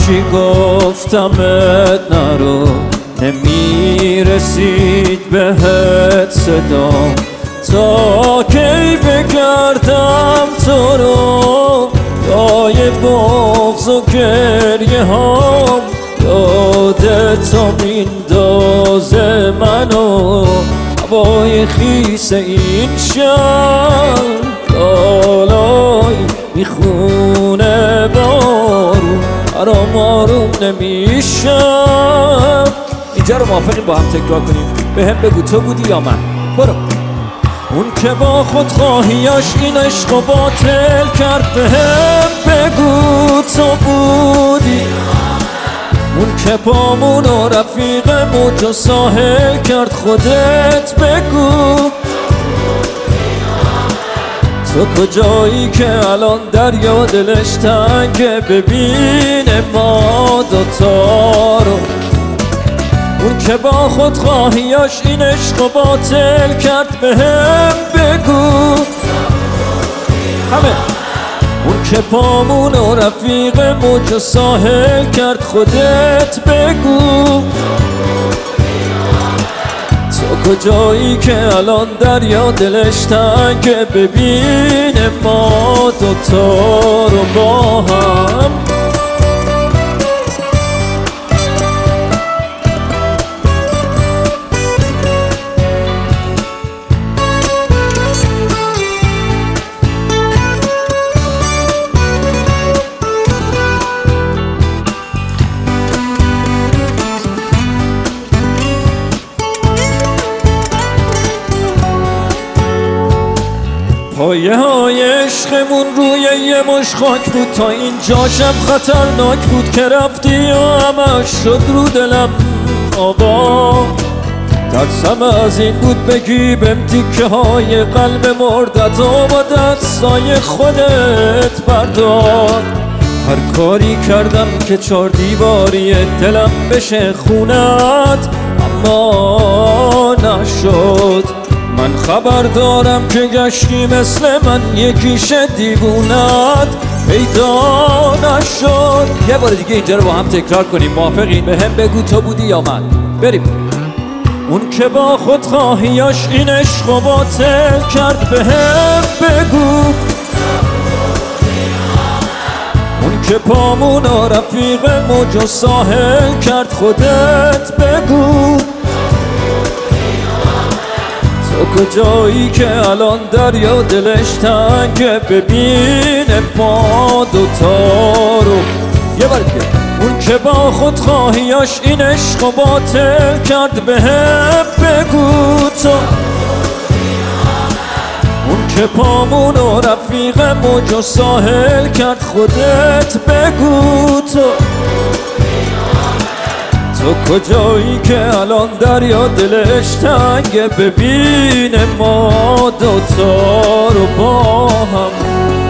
چی گفتمت نرو، نمیرسید بهت صدا، تا کی بگردم تو رو جای بغض و گریه هام، یادتو میندازه منو هوای خیس این شهر، لالای میخونه بارون برام آروم نمیشم. اینجا رو موافقیم با هم تکرار کنیم؟ به هم بگو تو بودی یا من؟ برو. اون که با خودخواهیاش این عشق و باطل کرد، به هم بگو تو بودی. اون که پامون و رفیق موج و ساحل کرد، خودت بگو تو کجایی که الان دریا دلش تنگه ببینه ما دوتا رو. اون که با خودخواهیاش این عشق و باطل کرد، به هم بگو همه. اون که پامون و رفیق موج و ساحل کرد، خودت بگو تو کجایی که الان دریا دلش تنگه ببینه ما دوتا رو با هم. پایه های عشقمون روی یه مش خاک بود، تا اینجاشم خطرناک بود که رفتی و همش شد رو دلم آبا. ترسم از این بود بگی بهم تیکه های قلب مردت و با دستای خودت بردار. هر کاری کردم که 4 دیواری دلم بشه خونت، اما نشد. من خبر دارم که گشتی مثل من یکیش دیوونت پیدا نشد. یه بار دیگه اینجا رو با هم تکرار کنیم، موافقین؟ به هم بگو تو بودی یا من؟ بریم. اون که با خودخواهیاش این عشق و باطل کرد، به هم بگو اون که پامون و رفیق موج و ساحل کرد، خودت بگو تو کجایی که الان دریا دلش تنگه ببینه ما دوتا رو. یه بار دیگه. اون که با خودخواهیاش این عشق و باطل کرد، به هم بگو تو اون که پامون و رفیق موج و ساحل کرد، خودت بگو تو کجایی که الان دریا دلش تنگه ببینه ما دوتا رو با هم.